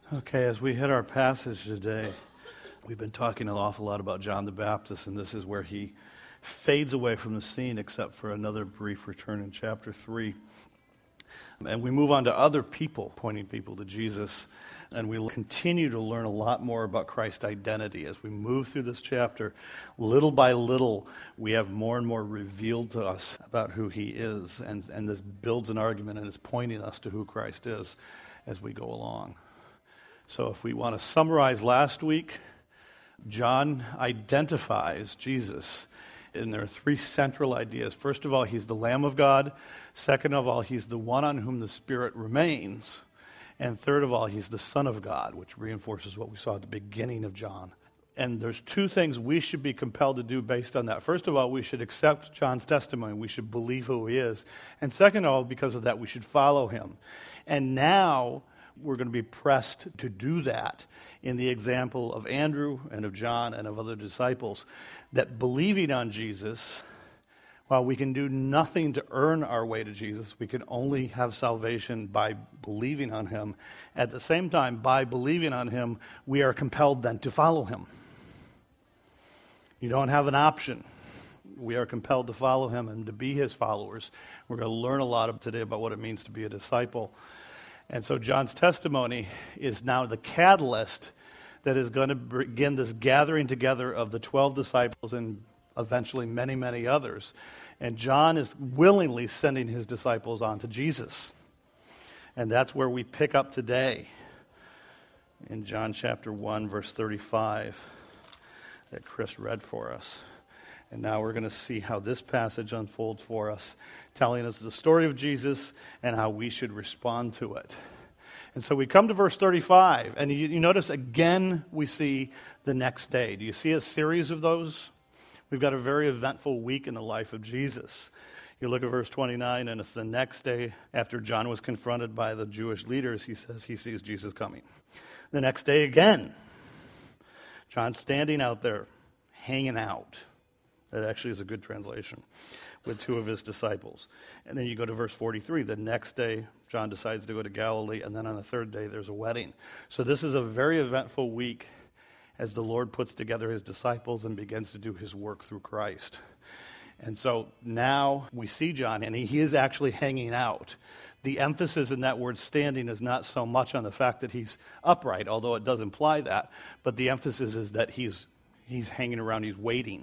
Okay, as we hit our passage today, we've been talking an awful lot about John the Baptist, and this is where he fades away from the scene except for another brief return in chapter 3. And we move on to other people, pointing people to Jesus, and we'll continue to learn a lot more about Christ's identity. As we move through this chapter, little by little, we have more and more revealed to us about who he is, and this builds an argument and is pointing us to who Christ is as we go along. So if we want to summarize last week, John identifies Jesus, and there are three central ideas. First of all, he's the Lamb of God. Second of all, he's the one on whom the Spirit remains. And third of all, he's the Son of God, which reinforces what we saw at the beginning of John. And there's two things we should be compelled to do based on that. First of all, we should accept John's testimony. We should believe who he is. And second of all, because of that, we should follow him. And now we're going to be pressed to do that in the example of Andrew and of John and of other disciples, that believing on Jesus, while we can do nothing to earn our way to Jesus, we can only have salvation by believing on him. At the same time, by believing on him, we are compelled then to follow him. You don't have an option. We are compelled to follow him and to be his followers. We're going to learn a lot today about what it means to be a disciple. And so John's testimony is now the catalyst that is going to begin this gathering together of the 12 disciples and eventually many, many others. And John is willingly sending his disciples on to Jesus. And that's where we pick up today in John chapter 1, verse 35 that Chris read for us. And now we're going to see how this passage unfolds for us, telling us the story of Jesus and how we should respond to it. And so we come to verse 35, and you notice again we see the next day. Do you see a series of those? We've got a very eventful week in the life of Jesus. You look at verse 29, and it's the next day after John was confronted by the Jewish leaders. He says he sees Jesus coming. The next day again, John's standing out there, hanging out. That actually is a good translation, with two of his disciples. And then you go to verse 43. The next day, John decides to go to Galilee, and then on the third day, there's a wedding. So this is a very eventful week as the Lord puts together his disciples and begins to do his work through Christ. And so now we see John, and he is actually hanging out. The emphasis in that word standing is not so much on the fact that he's upright, although it does imply that, but the emphasis is that he's hanging around, he's waiting.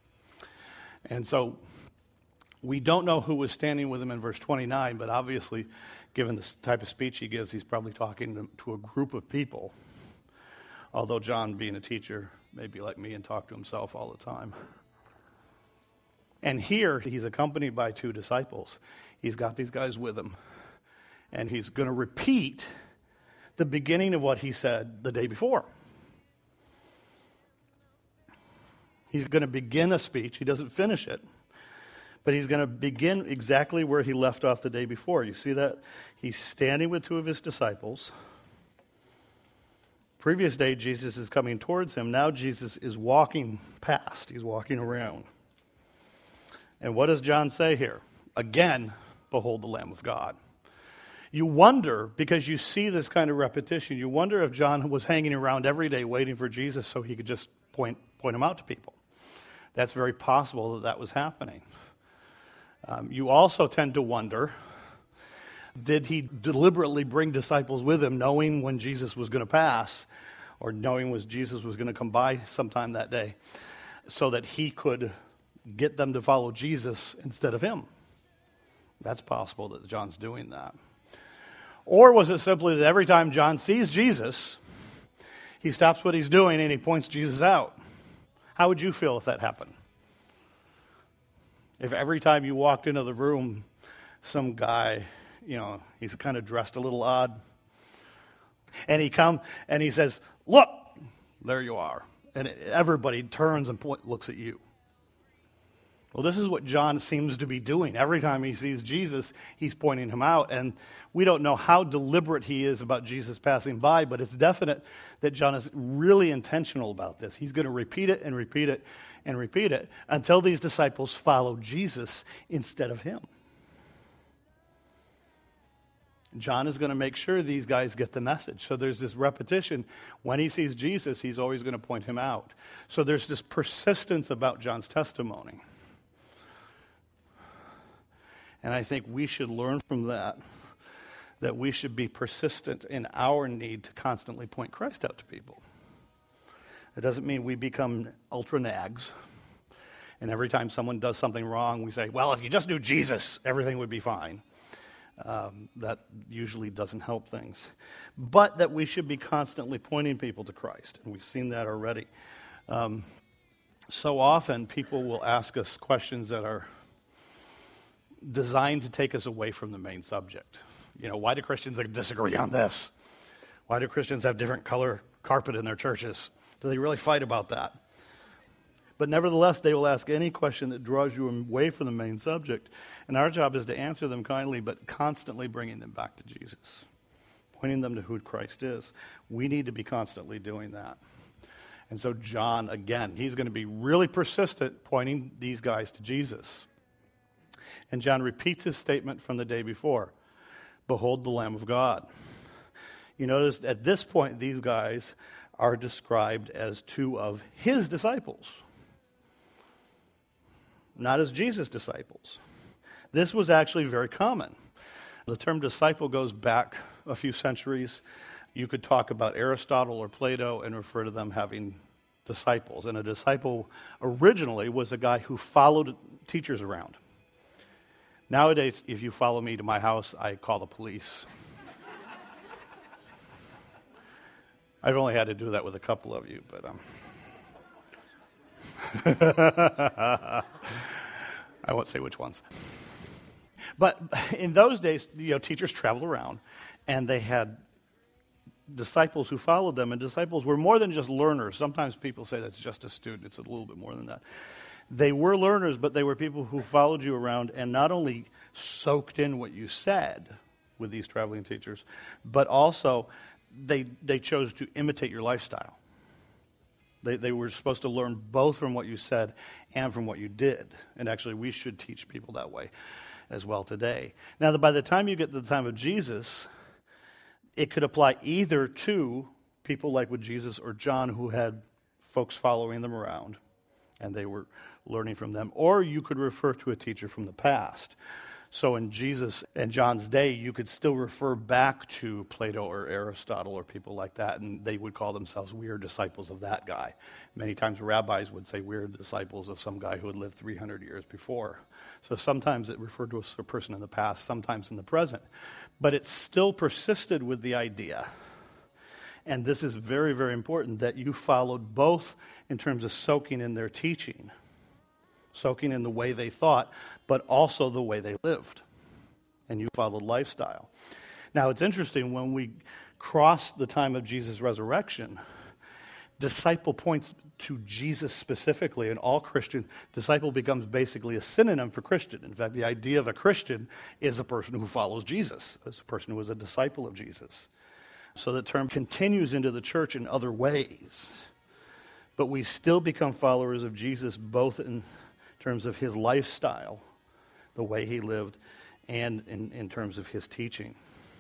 And so we don't know who was standing with him in verse 29, but obviously, given the type of speech he gives, he's probably talking to a group of people. Although John, being a teacher, may be like me and talk to himself all the time. And here, he's accompanied by two disciples. He's got these guys with him. And he's going to repeat the beginning of what he said the day before. He's going to begin a speech. He doesn't finish it. But he's going to begin exactly where he left off the day before. You see that? He's standing with two of his disciples. Previous day, Jesus is coming towards him. Now Jesus is walking past. He's walking around. And what does John say here? Again, behold the Lamb of God. You wonder, because you see this kind of repetition, you wonder if John was hanging around every day waiting for Jesus so he could just point him out to people. That's very possible that was happening. You also tend to wonder, did he deliberately bring disciples with him knowing when Jesus was going to pass or knowing when Jesus was going to come by sometime that day so that he could get them to follow Jesus instead of him? That's possible that John's doing that. Or was it simply that every time John sees Jesus, he stops what he's doing and he points Jesus out? How would you feel if that happened? If every time you walked into the room, some guy, he's kind of dressed a little odd, and he comes and he says, "Look, there you are," and everybody turns and looks at you. Well, this is what John seems to be doing. Every time he sees Jesus, he's pointing him out. And we don't know how deliberate he is about Jesus passing by, but it's definite that John is really intentional about this. He's going to repeat it and repeat it and repeat it until these disciples follow Jesus instead of him. John is going to make sure these guys get the message. So there's this repetition. When he sees Jesus, he's always going to point him out. So there's this persistence about John's testimony. And I think we should learn from that we should be persistent in our need to constantly point Christ out to people. It doesn't mean we become ultra nags, and every time someone does something wrong, we say, well, if you just knew Jesus, everything would be fine. That usually doesn't help things. But that we should be constantly pointing people to Christ, and we've seen that already. So often, people will ask us questions that are designed to take us away from the main subject. Why do Christians disagree on this? Why do Christians have different color carpet in their churches? Do they really fight about that? But nevertheless, they will ask any question that draws you away from the main subject. And our job is to answer them kindly, but constantly bringing them back to Jesus, pointing them to who Christ is. We need to be constantly doing that. And so John, again, he's going to be really persistent pointing these guys to Jesus. And John repeats his statement from the day before. Behold the Lamb of God. You notice at this point, these guys are described as two of his disciples, not as Jesus' disciples. This was actually very common. The term disciple goes back a few centuries. You could talk about Aristotle or Plato and refer to them having disciples. And a disciple originally was a guy who followed teachers around. Nowadays, if you follow me to my house, I call the police. I've only had to do that with a couple of you, but I won't say which ones. But in those days, teachers traveled around, and they had disciples who followed them, and disciples were more than just learners. Sometimes people say that's just a student. It's a little bit more than that. They were learners, but they were people who followed you around and not only soaked in what you said with these traveling teachers, but also they chose to imitate your lifestyle. They were supposed to learn both from what you said and from what you did. And actually, we should teach people that way as well today. Now, by the time you get to the time of Jesus, it could apply either to people like with Jesus or John who had folks following them around, and they were learning from them, or you could refer to a teacher from the past. So in Jesus and John's day, you could still refer back to Plato or Aristotle or people like that, and they would call themselves, we are disciples of that guy. Many times rabbis would say, we're disciples of some guy who had lived 300 years before. So sometimes it referred to a person in the past, sometimes in the present. But it still persisted with the idea, and this is very, very important, that you followed both in terms of soaking in their teaching, soaking in the way they thought, but also the way they lived. And you followed lifestyle. Now, it's interesting, when we cross the time of Jesus' resurrection, disciple points to Jesus specifically, and all Christian, disciple becomes basically a synonym for Christian. In fact, the idea of a Christian is a person who follows Jesus, as a person who is a disciple of Jesus. So the term continues into the church in other ways. But we still become followers of Jesus both in terms of his lifestyle, the way he lived, and in terms of his teaching.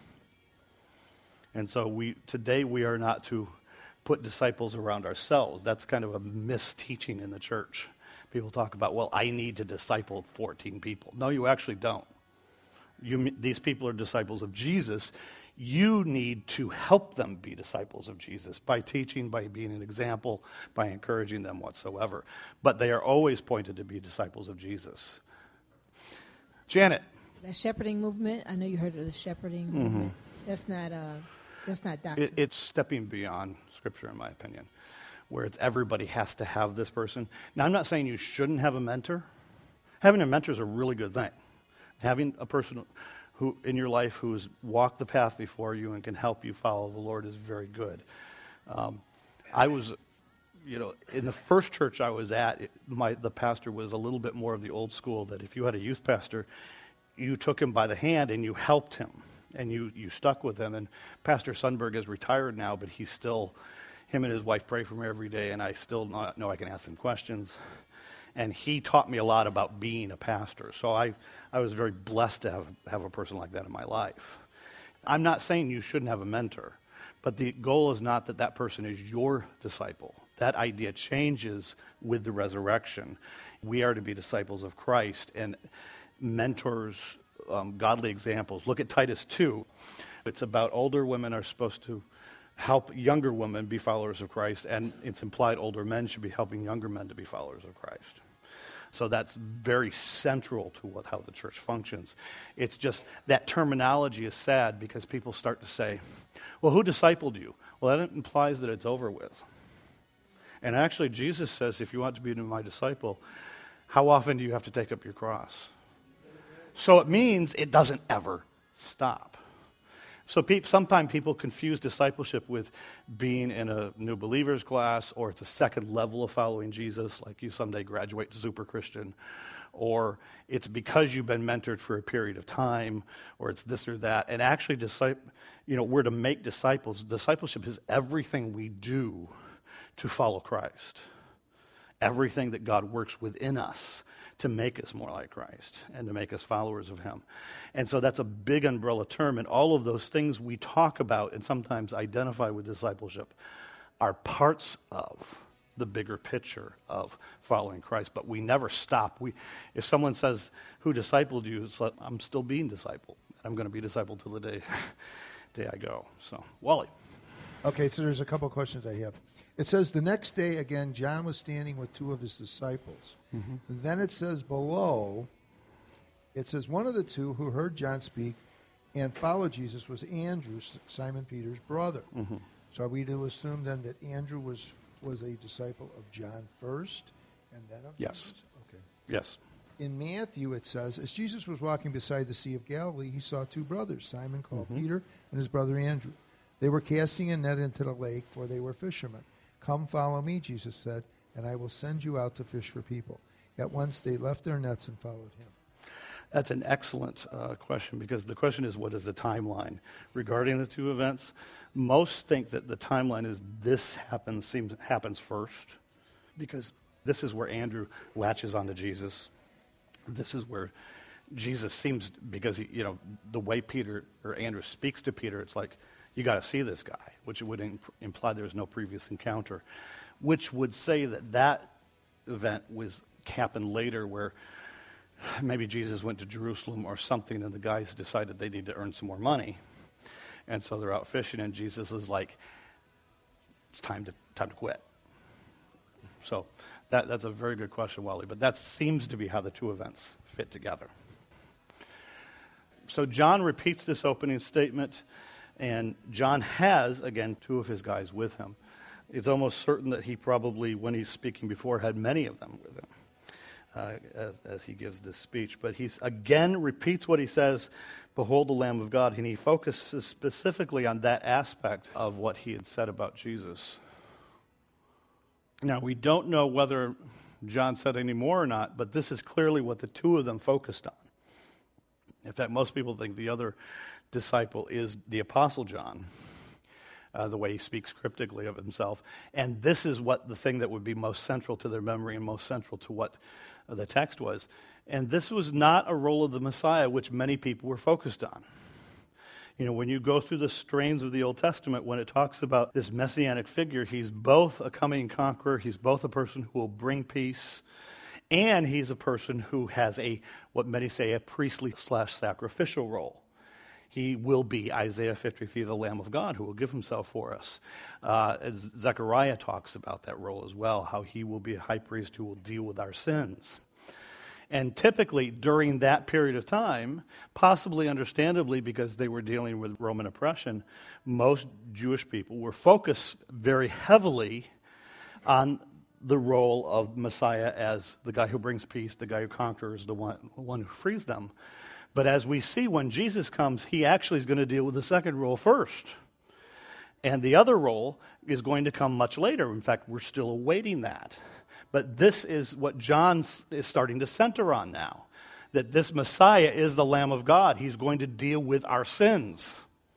And so today we are not to put disciples around ourselves. That's kind of a misteaching in the church. People talk about, well, I need to disciple 14 people. No, you actually don't. These people are disciples of Jesus. You need to help them be disciples of Jesus by teaching, by being an example, by encouraging them whatsoever. But they are always pointed to be disciples of Jesus. Janet. That shepherding movement, I know you heard of the shepherding movement. That's not doctrine. It's stepping beyond Scripture, in my opinion, where it's everybody has to have this person. Now, I'm not saying you shouldn't have a mentor. Having a mentor is a really good thing. Having a person who in your life who has walked the path before you and can help you follow the Lord is very good. I was, in the first church I was at, the pastor was a little bit more of the old school, that if you had a youth pastor, you took him by the hand and you helped him, and you stuck with him. And Pastor Sundberg is retired now, but him and his wife pray for me every day, and I still know I can ask him questions. And he taught me a lot about being a pastor. So I was very blessed to have a person like that in my life. I'm not saying you shouldn't have a mentor, but the goal is not that that person is your disciple. That idea changes with the resurrection. We are to be disciples of Christ, and mentors, godly examples. Look at Titus 2. It's about older women are supposed to help younger women be followers of Christ, and it's implied older men should be helping younger men to be followers of Christ. So that's very central to how the church functions. It's just that terminology is sad because people start to say, well, who discipled you? Well, that implies that it's over with. And actually, Jesus says, if you want to be my disciple, how often do you have to take up your cross? So it means it doesn't ever stop. So sometimes people confuse discipleship with being in a new believers class, or it's a second level of following Jesus, like you someday graduate to super Christian, or it's because you've been mentored for a period of time, or it's this or that. And actually, we're to make disciples. Discipleship is everything we do to follow Christ. Everything that God works within us to make us more like Christ and to make us followers of him. And so that's a big umbrella term, and all of those things we talk about and sometimes identify with discipleship are parts of the bigger picture of following Christ, but we never stop. If someone says, who discipled you? It's like, I'm still being discipled. I'm going to be discipled till the day I go. So, Wally. Okay, so there's a couple of questions I have. It says, the next day, again, John was standing with two of his disciples. Mm-hmm. And then it says below, it says, one of the two who heard John speak and followed Jesus was Andrew, Simon Peter's brother. Mm-hmm. So are we to assume then that Andrew was a disciple of John first and then of Jesus? Okay. Yes. In Matthew, it says, as Jesus was walking beside the Sea of Galilee, he saw two brothers, Simon called Peter and his brother Andrew. They were casting a net into the lake, for they were fishermen. Come, follow me, Jesus said, and I will send you out to fish for people. At once they left their nets and followed him. That's an excellent question, because the question is, what is the timeline regarding the two events? Most think that the timeline is this happens first, because this is where Andrew latches onto Jesus. This is where Jesus seems, because the way Peter or Andrew speaks to Peter, it's like, you got to see this guy, which would imply there's no previous encounter, which would say that event happened later, where maybe Jesus went to Jerusalem or something, and the guys decided they need to earn some more money, and so they're out fishing, and Jesus is like, it's time to quit. So that's a very good question, Wally, but that seems to be how the two events fit together. So John repeats this opening statement. And John has, again, two of his guys with him. It's almost certain that he probably, when he's speaking before, had many of them with him as he gives this speech. But he again repeats what he says, behold the Lamb of God, and he focuses specifically on that aspect of what he had said about Jesus. Now, we don't know whether John said any more or not, but this is clearly what the two of them focused on. In fact, most people think the other disciple is the Apostle John, the way he speaks cryptically of himself. And this is the thing that would be most central to their memory and most central to what the text was. And this was not a role of the Messiah, which many people were focused on. When you go through the strains of the Old Testament, when it talks about this messianic figure, he's both a coming conqueror, he's both a person who will bring peace, and he's a person who has what many say, a priestly/sacrificial role. He will be, Isaiah 53, the Lamb of God, who will give himself for us. As Zechariah talks about that role as well, how he will be a high priest who will deal with our sins. And typically, during that period of time, possibly understandably because they were dealing with Roman oppression, most Jewish people were focused very heavily on the role of Messiah as the guy who brings peace, the guy who conquers, the one who frees them. But as we see, when Jesus comes, he actually is going to deal with the second role first. And the other role is going to come much later. In fact, we're still awaiting that. But this is what John is starting to center on now, that this Messiah is the Lamb of God. He's going to deal with our sins.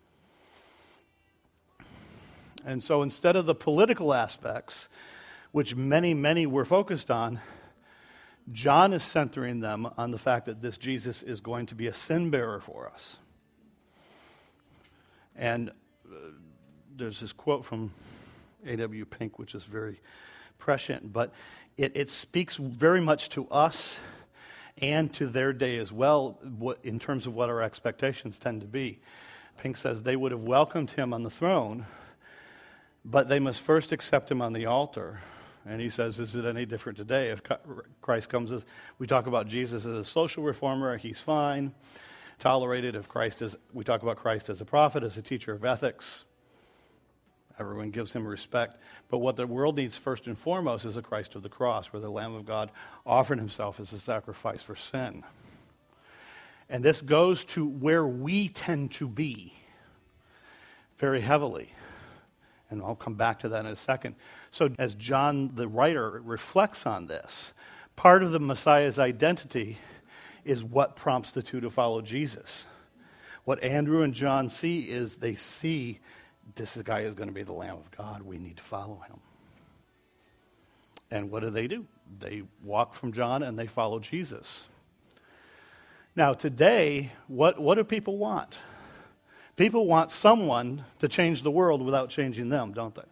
And so instead of the political aspects, which many were focused on, John is centering them on the fact that this Jesus is going to be a sin bearer for us. And there's this quote from A.W. Pink, which is very prescient, but it speaks very much to us and to their day as well, in terms of what our expectations tend to be. Pink says they would have welcomed him on the throne, but they must first accept him on the altar. And he says, is it any different today? If Christ comes as, we talk about Jesus as a social reformer, he's fine, tolerated. If we talk about Christ as a prophet, as a teacher of ethics, everyone gives him respect. But what the world needs first and foremost is a Christ of the cross, where the Lamb of God offered himself as a sacrifice for sin. And this goes to where we tend to be very heavily. And I'll come back to that in a second. So as John, the writer, reflects on this, part of the Messiah's identity is what prompts the two to follow Jesus. What Andrew and John see is they see this guy is going to be the Lamb of God. We need to follow him. And what do? They walk from John and they follow Jesus. Now today, what do people want? People want someone to change the world without changing them, don't they?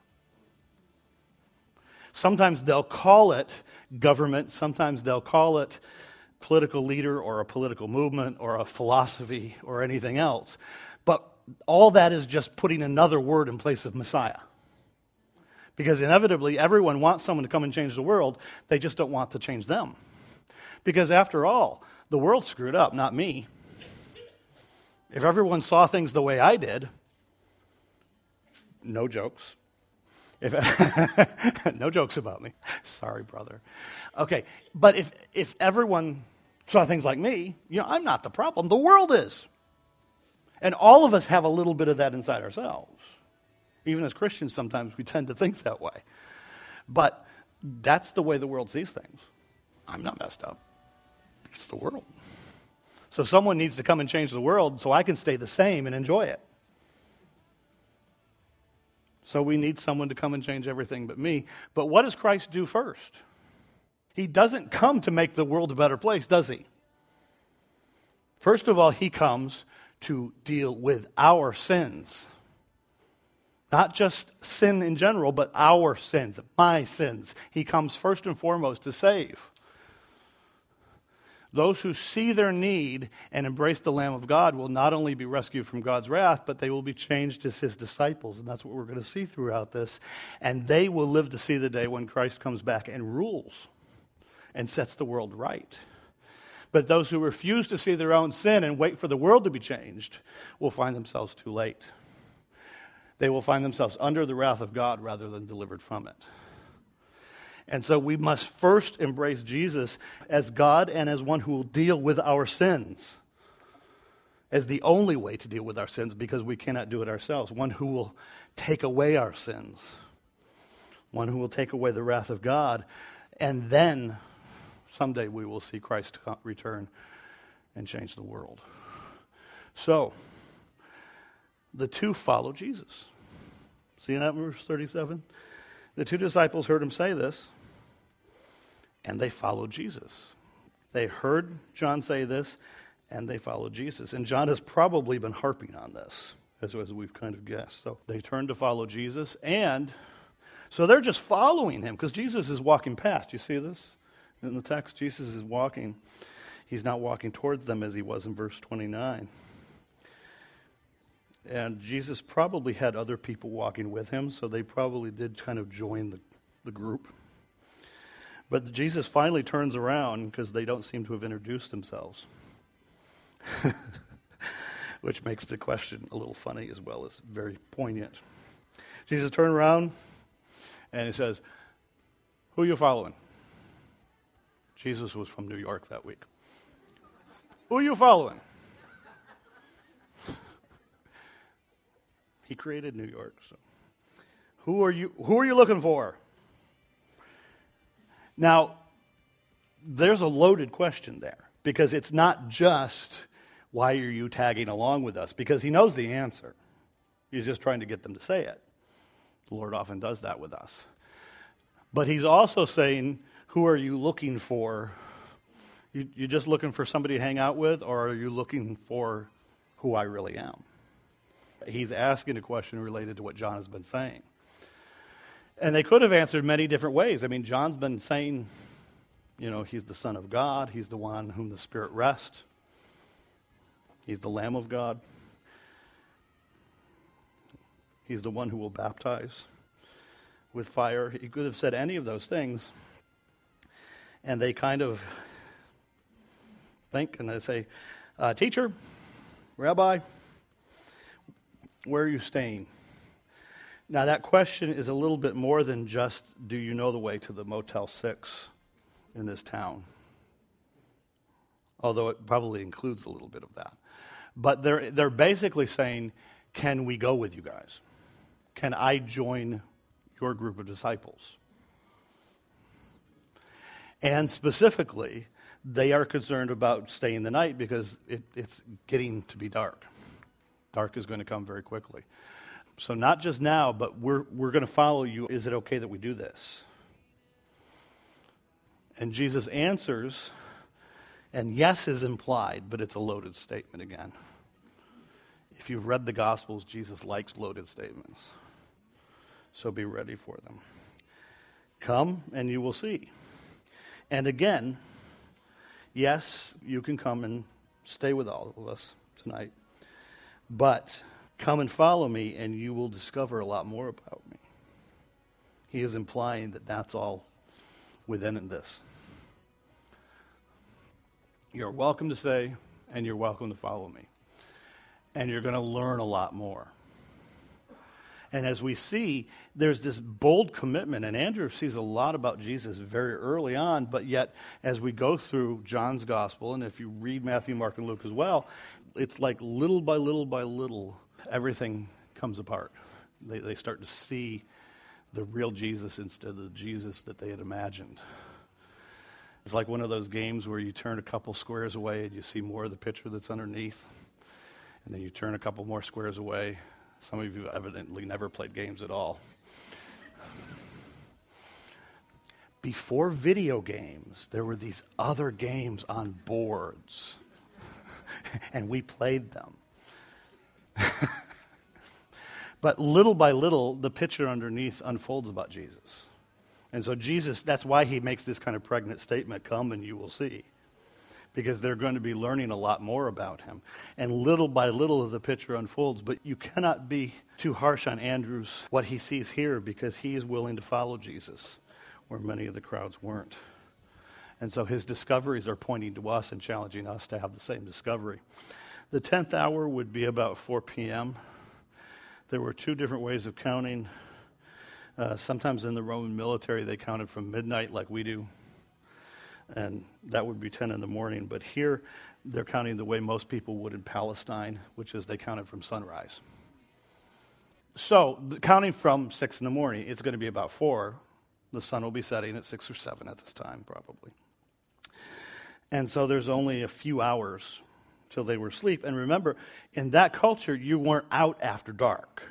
Sometimes they'll call it government. Sometimes they'll call it political leader or a political movement or a philosophy or anything else. But all that is just putting another word in place of Messiah. Because inevitably, everyone wants someone to come and change the world. They just don't want to change them. Because after all, the world's screwed up, not me. If everyone saw things the way I did, no jokes. No jokes about me. Sorry, brother. Okay, but if everyone saw things like me, I'm not the problem. The world is. And all of us have a little bit of that inside ourselves. Even as Christians, sometimes we tend to think that way. But that's the way the world sees things. I'm not messed up. It's the world. So someone needs to come and change the world so I can stay the same and enjoy it. So we need someone to come and change everything but me. But what does Christ do first? He doesn't come to make the world a better place, does he? First of all, he comes to deal with our sins. Not just sin in general, but our sins, my sins. He comes first and foremost to save. Those who see their need and embrace the Lamb of God will not only be rescued from God's wrath, but they will be changed as his disciples. And that's what we're going to see throughout this. And they will live to see the day when Christ comes back and rules and sets the world right. But those who refuse to see their own sin and wait for the world to be changed will find themselves too late. They will find themselves under the wrath of God rather than delivered from it. And so we must first embrace Jesus as God and as one who will deal with our sins, as the only way to deal with our sins, because we cannot do it ourselves. One who will take away our sins, one who will take away the wrath of God, and then someday we will see Christ return and change the world. So, the two follow Jesus. See that in verse 37? The two disciples heard him say this, and they followed Jesus. They heard John say this, and they followed Jesus. And John has probably been harping on this, as we've kind of guessed. So they turned to follow Jesus, and so they're just following him, because Jesus is walking past. You see this in the text? Jesus is walking. He's not walking towards them as he was in verse 29. And Jesus probably had other people walking with him, so they probably did kind of join the group. But Jesus finally turns around because they don't seem to have introduced themselves, which makes the question a little funny as well as very poignant. Jesus turned around and he says, "Who are you following?" Jesus was from New York that week. "Who are you following?" He created New York. So, who are you looking for? Now, there's a loaded question there, because it's not just, why are you tagging along with us? Because he knows the answer. He's just trying to get them to say it. The Lord often does that with us. But he's also saying, who are you looking for? You just looking for somebody to hang out with, or are you looking for who I really am? He's asking a question related to what John has been saying. And they could have answered many different ways. I mean, John's been saying, he's the Son of God. He's the one on whom the Spirit rests. He's the Lamb of God. He's the one who will baptize with fire. He could have said any of those things. And they kind of think, and they say, Teacher, Rabbi, where are you staying? Now that question is a little bit more than just, do you know the way to the Motel 6 in this town? Although it probably includes a little bit of that. But they're basically saying, can we go with you guys? Can I join your group of disciples? And specifically, they are concerned about staying the night because it's getting to be dark. Dark is going to come very quickly. So not just now, but we're going to follow you. Is it okay that we do this? And Jesus answers, and yes is implied, but it's a loaded statement again. If you've read the Gospels, Jesus likes loaded statements. So be ready for them. Come and you will see. And again, yes, you can come and stay with all of us tonight. But come and follow me and you will discover a lot more about me. He is implying that that's all within this. You're welcome to stay and you're welcome to follow me. And you're going to learn a lot more. And as we see, there's this bold commitment, and Andrew sees a lot about Jesus very early on, but yet as we go through John's gospel, and if you read Matthew, Mark, and Luke as well, it's like little by little by little, everything comes apart. They start to see the real Jesus instead of the Jesus that they had imagined. It's like one of those games where you turn a couple squares away and you see more of the picture that's underneath, and then you turn a couple more squares away. Some of you evidently never played games at all. Before video games, there were these other games on boards, and we played them. But little by little, the picture underneath unfolds about Jesus. And so Jesus, that's why he makes this kind of pregnant statement, come and you will see. Because they're going to be learning a lot more about him. And little by little the picture unfolds, but you cannot be too harsh on Andrew's, what he sees here, because he is willing to follow Jesus, where many of the crowds weren't. And so his discoveries are pointing to us and challenging us to have the same discovery. The 10th hour would be about 4 p.m. There were two different ways of counting. Sometimes in the Roman military they counted from midnight like we do. And that would be 10 in the morning. But here, they're counting the way most people would in Palestine, which is they counted from sunrise. So, counting from 6 in the morning, it's going to be about 4. The sun will be setting at 6 or 7 at this time, probably. And so there's only a few hours till they were asleep. And remember, in that culture, you weren't out after dark.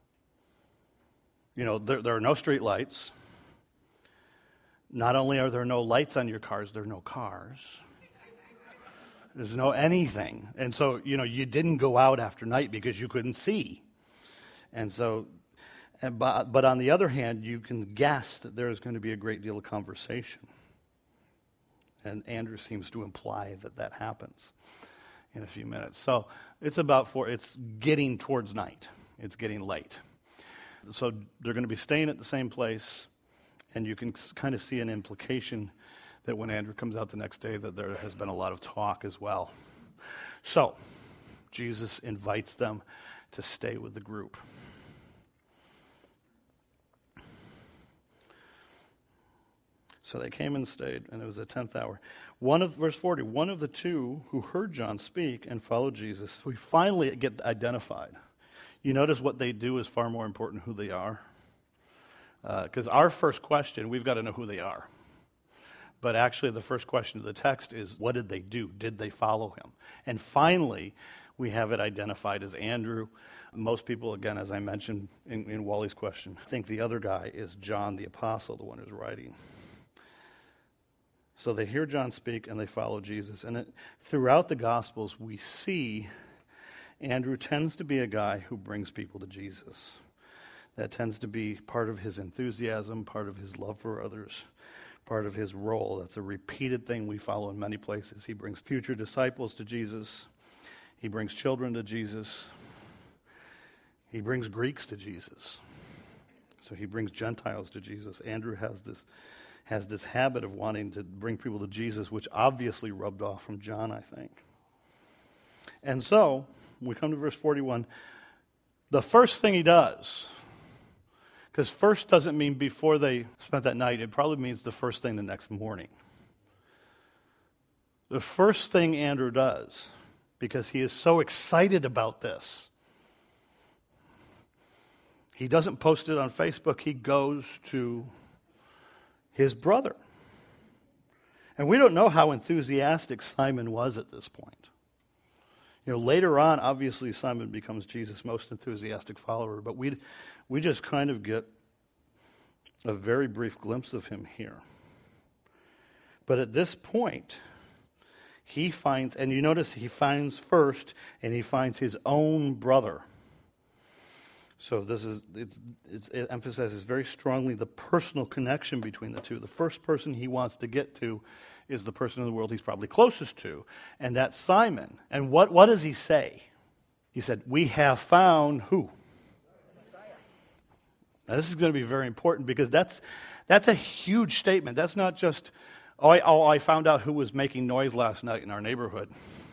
There are no street lights. Not only are there no lights on your cars, there are no cars. There's no anything. And so, you didn't go out after night because you couldn't see. And so, but on the other hand, you can guess that there is going to be a great deal of conversation. And Andrew seems to imply that happens in a few minutes. So it's about 4, it's getting towards night. It's getting late. So they're going to be staying at the same place. And you can kind of see an implication that when Andrew comes out the next day that there has been a lot of talk as well. So, Jesus invites them to stay with the group. So they came and stayed, and it was the 10th hour. Verse 40, one of the two who heard John speak and followed Jesus, we finally get identified. You notice what they do is far more important than who they are. Because our first question, we've got to know who they are. But actually the first question of the text is, what did they do? Did they follow him? And finally, we have it identified as Andrew. Most people, again, as I mentioned in Wally's question, think the other guy is John the Apostle, the one who's writing. So they hear John speak and they follow Jesus. And throughout the Gospels, we see Andrew tends to be a guy who brings people to Jesus. That tends to be part of his enthusiasm, part of his love for others, part of his role. That's a repeated thing we follow in many places. He brings future disciples to Jesus. He brings children to Jesus. He brings Greeks to Jesus. So he brings Gentiles to Jesus. Andrew has this habit of wanting to bring people to Jesus, which obviously rubbed off from John, I think. And so, we come to verse 41. The first thing he does, because first doesn't mean before they spent that night, it probably means the first thing the next morning. The first thing Andrew does, because he is so excited about this, he doesn't post it on Facebook, he goes to his brother. And we don't know how enthusiastic Simon was at this point. Later on, obviously, Simon becomes Jesus' most enthusiastic follower, but we just kind of get a very brief glimpse of him here. But at this point, he finds, and you notice he finds first, and he finds his own brother. So it emphasizes very strongly the personal connection between the two. The first person he wants to get to is the person in the world he's probably closest to, and that's Simon. And what does he say? He said, "We have found" who? Now this is going to be very important because that's a huge statement. That's not just, I found out who was making noise last night in our neighborhood.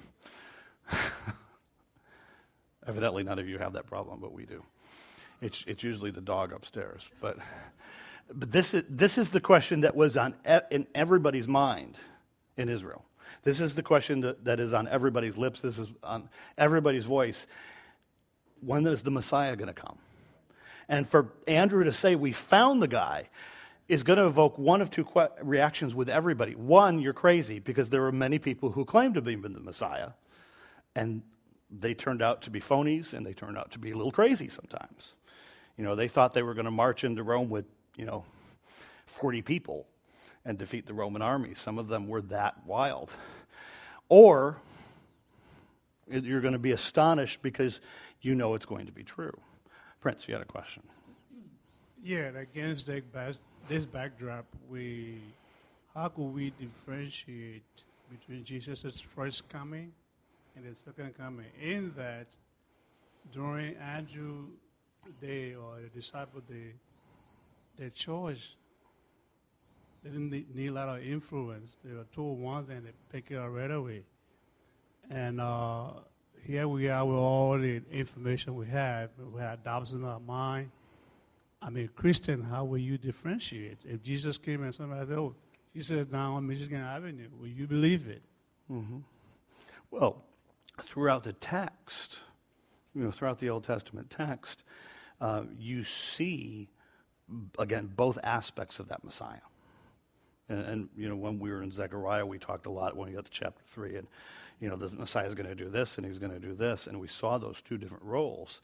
Evidently none of you have that problem, but we do. It's usually the dog upstairs. But this is the question that was in everybody's mind in Israel. This is the question that is on everybody's lips. This is on everybody's voice. When is the Messiah going to come? And for Andrew to say, "We found the guy," is going to evoke one of two reactions with everybody. One, you're crazy, because there were many people who claimed to be the Messiah, and they turned out to be phonies, and they turned out to be a little crazy sometimes. They thought they were going to march into Rome with, 40 people and defeat the Roman army. Some of them were that wild. Or you're going to be astonished because you know it's going to be true. Prince, you had a question. Yeah, against this backdrop, how could we differentiate between Jesus' first coming and the second coming? In that, during Andrew's day or the disciple day, their choice, they didn't need a lot of influence. They were told one thing, they pick it up right away. And here we are with all the information we have. We have doubts in our mind. Christian, how will you differentiate? If Jesus came and somebody said, "Oh, Jesus is down on Michigan Avenue," will you believe it? Mm-hmm. Well, throughout the text, throughout the Old Testament text, you see, again, both aspects of that Messiah. And when we were in Zechariah, we talked a lot when we got to chapter 3, and, the Messiah is going to do this, and he's going to do this, and we saw those two different roles.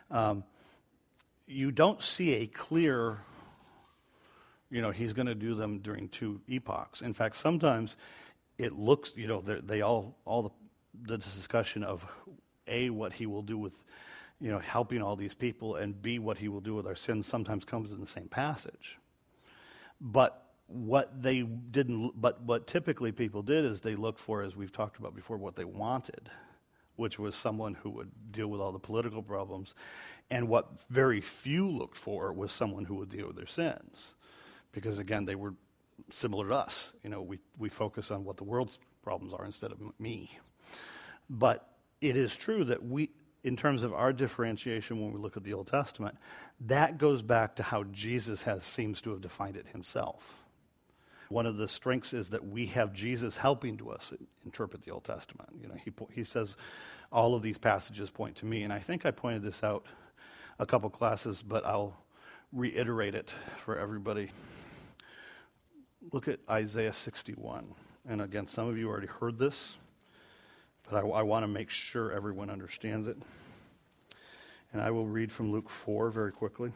You don't see a clear, he's going to do them during two epochs. In fact, sometimes it looks, the discussion of, A, what he will do with, helping all these people, and B, what he will do with our sins sometimes comes in the same passage. But what typically people did is they looked for, as we've talked about before, what they wanted, which was someone who would deal with all the political problems. And what very few looked for was someone who would deal with their sins. Because, again, they were similar to us. We focus on what the world's problems are instead of me. But it is true that in terms of our differentiation when we look at the Old Testament, that goes back to how Jesus seems to have defined it himself. One of the strengths is that we have Jesus helping to us interpret the Old Testament. He says all of these passages point to me, and I think I pointed this out a couple classes, but I'll reiterate it for everybody. Look at Isaiah 61. And again, some of you already heard this, but I want to make sure everyone understands it. And I will read from Luke 4 very quickly.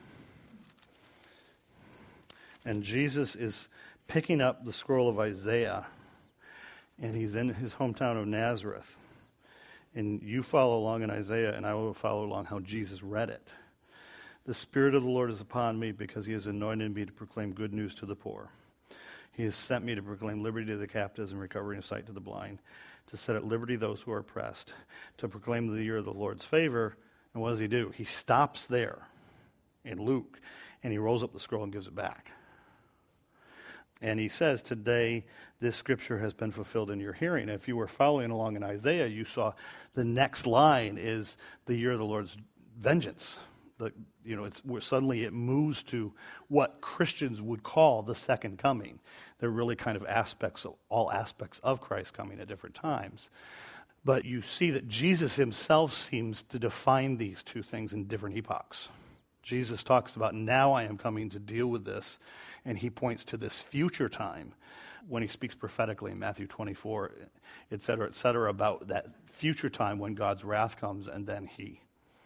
And Jesus is picking up the scroll of Isaiah, and he's in his hometown of Nazareth. And you follow along in Isaiah, and I will follow along how Jesus read it. The Spirit of the Lord is upon me because he has anointed me to proclaim good news to the poor. He has sent me to proclaim liberty to the captives and recovering of sight to the blind, to set at liberty those who are oppressed, to proclaim the year of the Lord's favor. And what does he do? He stops there in Luke, and he rolls up the scroll and gives it back. And he says, today this scripture has been fulfilled in your hearing. If you were following along in Isaiah, you saw the next line is the year of the Lord's vengeance. Suddenly it moves to what Christians would call the second coming. They're really kind of all aspects of Christ coming at different times. But you see that Jesus himself seems to define these two things in different epochs. Jesus talks about, now I am coming to deal with this, and he points to this future time when he speaks prophetically in Matthew 24, et cetera, about that future time when God's wrath comes, and then he,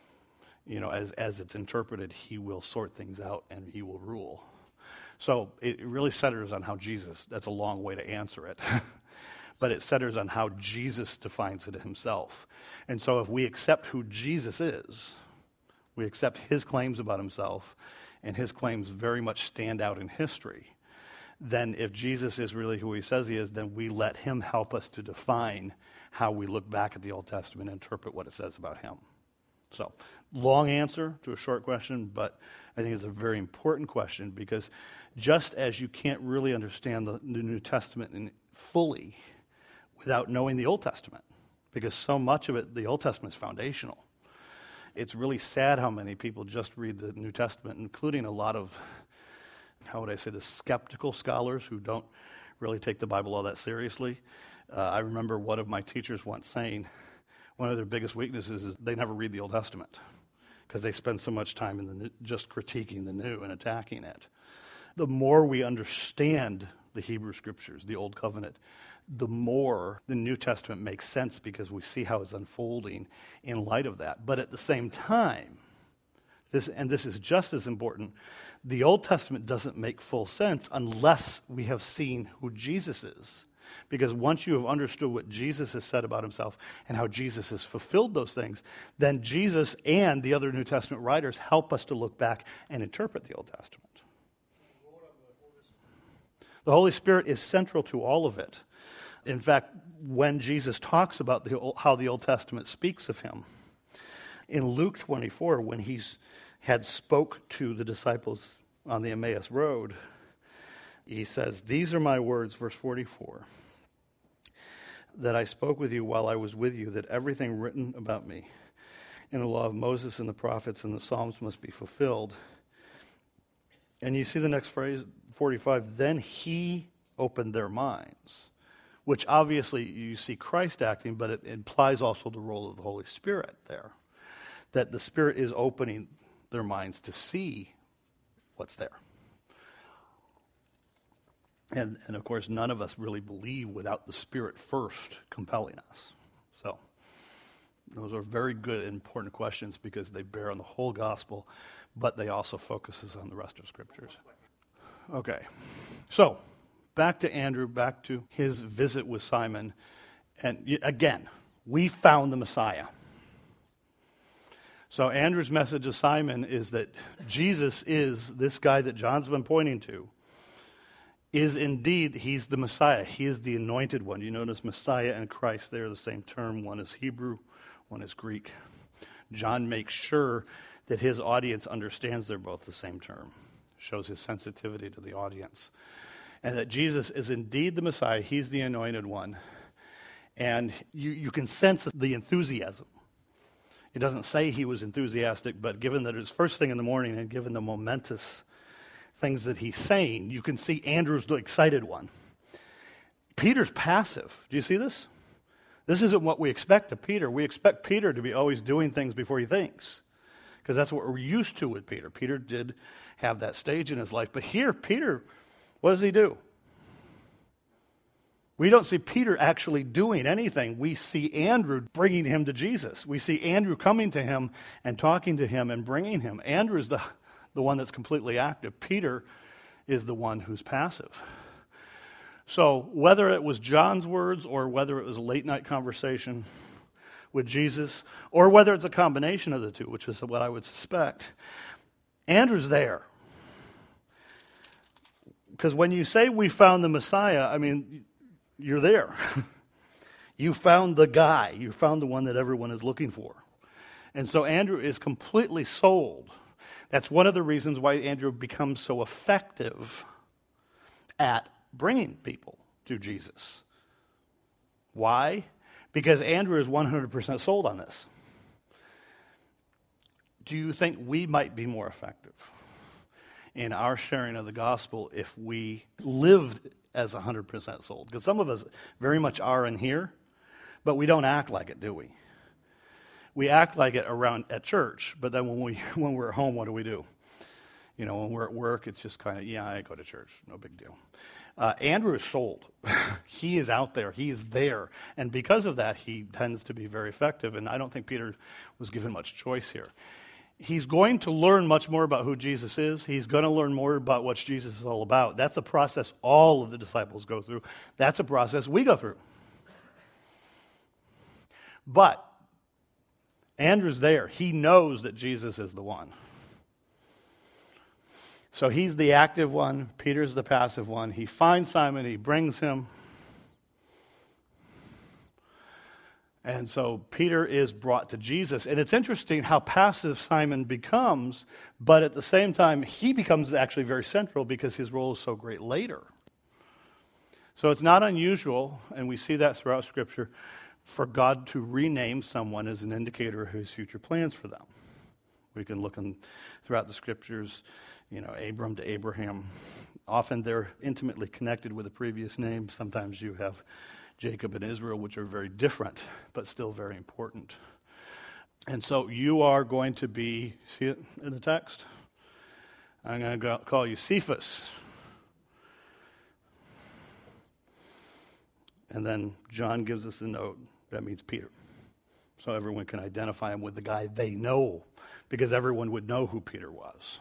as it's interpreted, he will sort things out and he will rule. So it really centers on how Jesus, that's a long way to answer it, but it centers on how Jesus defines it himself. And so if we accept who Jesus is, we accept his claims about himself, and his claims very much stand out in history, then if Jesus is really who he says he is, then we let him help us to define how we look back at the Old Testament and interpret what it says about him. So, long answer to a short question, but I think it's a very important question, because just as you can't really understand the New Testament fully without knowing the Old Testament, because so much of it, the Old Testament is foundational. It's really sad how many people just read the New Testament, including a lot of, the skeptical scholars who don't really take the Bible all that seriously. I remember one of my teachers once saying, one of their biggest weaknesses is they never read the Old Testament because they spend so much time in just critiquing the New and attacking it. The more we understand the Hebrew Scriptures, the Old Covenant, the more the New Testament makes sense because we see how it's unfolding in light of that. But at the same time, this is just as important, the Old Testament doesn't make full sense unless we have seen who Jesus is. Because once you have understood what Jesus has said about himself and how Jesus has fulfilled those things, then Jesus and the other New Testament writers help us to look back and interpret the Old Testament. The Holy Spirit is central to all of it. In fact, when Jesus talks about how the Old Testament speaks of him, in Luke 24, when he had spoke to the disciples on the Emmaus Road, he says, "These are my words," verse 44, "that I spoke with you while I was with you, that everything written about me in the law of Moses and the prophets and the Psalms must be fulfilled." And you see the next phrase, 45, "Then he opened their minds," which obviously you see Christ acting, but it implies also the role of the Holy Spirit there, that the Spirit is opening their minds to see what's there. And of course, none of us really believe without the Spirit first compelling us. So those are very good and important questions because they bear on the whole gospel, but they also focus on the rest of Scriptures. Okay, so back to Andrew, back to his visit with Simon. And again, we found the Messiah. So Andrew's message to Simon is that Jesus is this guy that John's been pointing to, is indeed, he's the Messiah. He is the anointed one. You notice Messiah and Christ, they're the same term. One is Hebrew, one is Greek. John makes sure that his audience understands they're both the same term. Shows his sensitivity to the audience. And that Jesus is indeed the Messiah. He's the anointed one. And you can sense the enthusiasm. It doesn't say he was enthusiastic, but given that it's first thing in the morning and given the momentous things that he's saying, you can see Andrew's the excited one. Peter's passive. Do you see this? This isn't what we expect of Peter. We expect Peter to be always doing things before he thinks, because that's what we're used to with Peter. Peter did have that stage in his life, but here, Peter, what does he do? We don't see Peter actually doing anything. We see Andrew bringing him to Jesus. We see Andrew coming to him and talking to him and bringing him. Andrew's the one that's completely active. Peter is the one who's passive. So whether it was John's words or whether it was a late night conversation, with Jesus, or whether it's a combination of the two, which is what I would suspect, Andrew's there. Because when you say we found the Messiah, I mean, you're there. You found the guy. You found the one that everyone is looking for. And so Andrew is completely sold. That's one of the reasons why Andrew becomes so effective at bringing people to Jesus. Why? Because Andrew is 100% sold on this. Do you think we might be more effective in our sharing of the gospel if we lived as 100% sold? Because some of us very much are in here, but we don't act like it, do we? We act like it around at church, but then when we're at home, what do? You know, when we're at work, it's just kind of, yeah, I go to church, no big deal. Andrew is sold. He is out there. He is there. And because of that, he tends to be very effective. And I don't think Peter was given much choice here. He's going to learn much more about who Jesus is. He's going to learn more about what Jesus is all about. That's a process all of the disciples go through. That's a process we go through. But Andrew's there. He knows that Jesus is the one. So he's the active one. Peter's the passive one. He finds Simon. He brings him. And so Peter is brought to Jesus. And it's interesting how passive Simon becomes, but at the same time, he becomes actually very central because his role is so great later. So it's not unusual, and we see that throughout Scripture, for God to rename someone as an indicator of his future plans for them. We can look throughout the Scriptures, you know, Abram to Abraham. Often they're intimately connected with a previous name. Sometimes you have Jacob and Israel, which are very different, but still very important. And so you are going to be, see it in the text? I'm going to call you Cephas. And then John gives us a note. That means Peter. So everyone can identify him with the guy they know, because everyone would know who Peter was.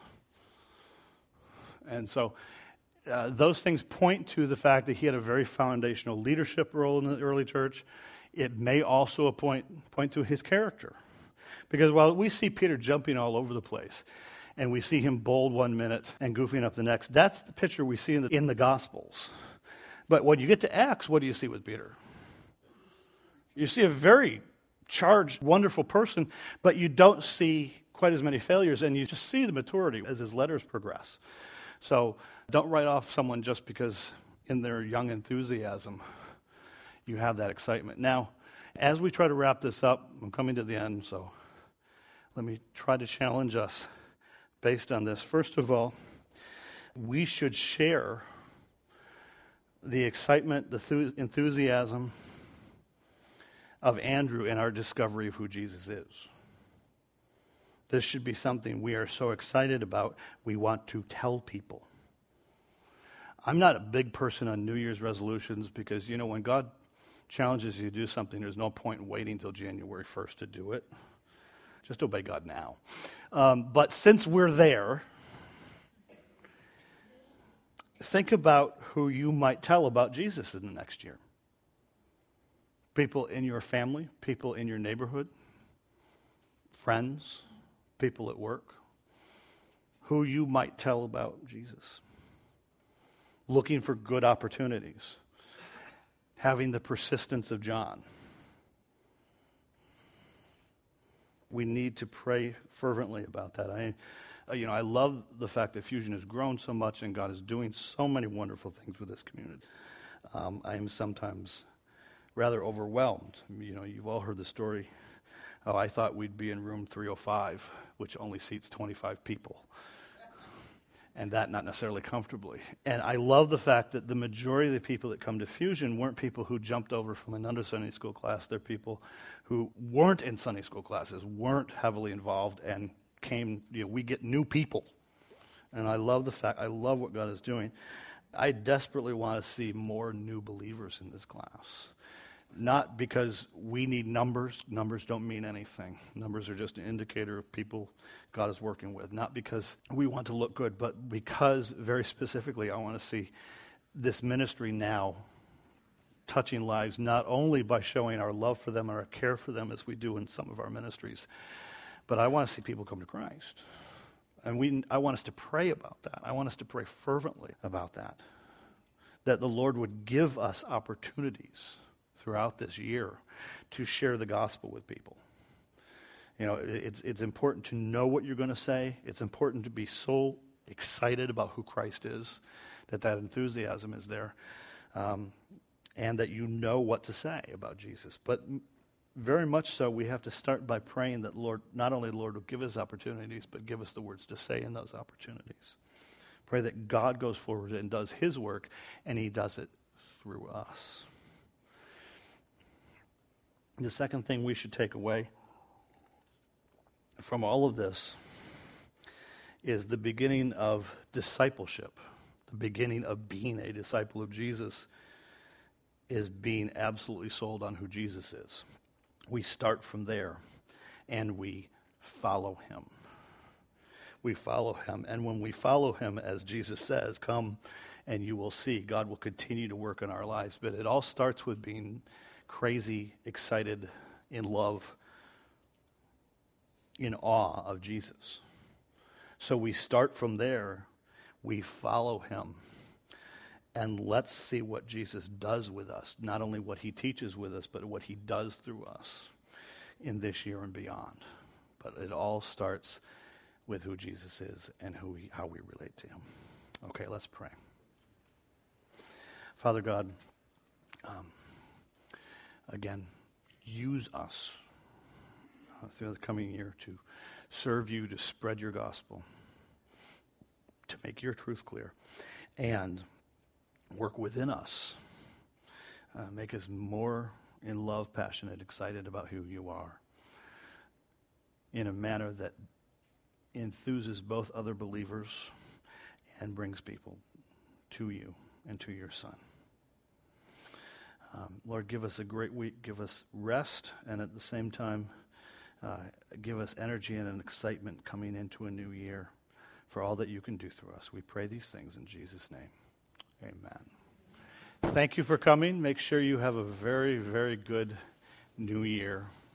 And so those things point to the fact that he had a very foundational leadership role in the early church. It may also point to his character. Because while we see Peter jumping all over the place, and we see him bold one minute and goofing up the next, that's the picture we see in the Gospels. But when you get to Acts, what do you see with Peter? You see a very charged, wonderful person, but you don't see quite as many failures, and you just see the maturity as his letters progress. So don't write off someone just because in their young enthusiasm you have that excitement. Now, as we try to wrap this up, I'm coming to the end, so let me try to challenge us based on this. First of all, we should share the excitement, the enthusiasm of Andrew in our discovery of who Jesus is. This should be something we are so excited about, we want to tell people. I'm not a big person on New Year's resolutions because, you know, when God challenges you to do something, there's no point in waiting until January 1st to do it. Just obey God now. But since we're there, think about who you might tell about Jesus in the next year. People in your family, people in your neighborhood, friends, people at work, who you might tell about Jesus. Looking for good opportunities. Having the persistence of John. We need to pray fervently about that. I love the fact that Fusion has grown so much and God is doing so many wonderful things with this community. I am sometimes rather overwhelmed. You know, you've all heard the story. Oh, I thought we'd be in room 305, which only seats 25 people. And that not necessarily comfortably. And I love the fact that the majority of the people that come to Fusion weren't people who jumped over from another Sunday school class. They're people who weren't in Sunday school classes, weren't heavily involved, and came, we get new people. And I love what God is doing. I desperately want to see more new believers in this class. Not because we need numbers. Numbers don't mean anything. Numbers are just an indicator of people God is working with. Not because we want to look good, but because, very specifically, I want to see this ministry now touching lives, not only by showing our love for them and our care for them as we do in some of our ministries, but I want to see people come to Christ. And I want us to pray about that. I want us to pray fervently about that. That the Lord would give us opportunities throughout this year to share the gospel with people. You know, it's important to know what you're going to say. It's important to be so excited about who Christ is, that enthusiasm is there, and that you know what to say about Jesus. But very much so, we have to start by praying that Lord, not only the Lord will give us opportunities, but give us the words to say in those opportunities. Pray that God goes forward and does his work, and he does it through us. The second thing we should take away from all of this is the beginning of discipleship. The beginning of being a disciple of Jesus is being absolutely sold on who Jesus is. We start from there, and we follow him. We follow him, and when we follow him, as Jesus says, come and you will see, God will continue to work in our lives. But it all starts with being crazy, excited, in love, in awe of Jesus. So we start from there, we follow him, and let's see what Jesus does with us, not only what he teaches with us, but what he does through us in this year and beyond. But it all starts with who Jesus is and how we relate to him. Okay, let's pray. Father God, again, use us through the coming year to serve you, to spread your gospel, to make your truth clear, and work within us. Make us more in love, passionate, excited about who you are, in a manner that enthuses both other believers and brings people to you and to your Son. Lord, give us a great week. Give us rest, and at the same time, give us energy and an excitement coming into a new year for all that you can do through us. We pray these things in Jesus' name. Amen. Thank you for coming. Make sure you have a very, very good new year.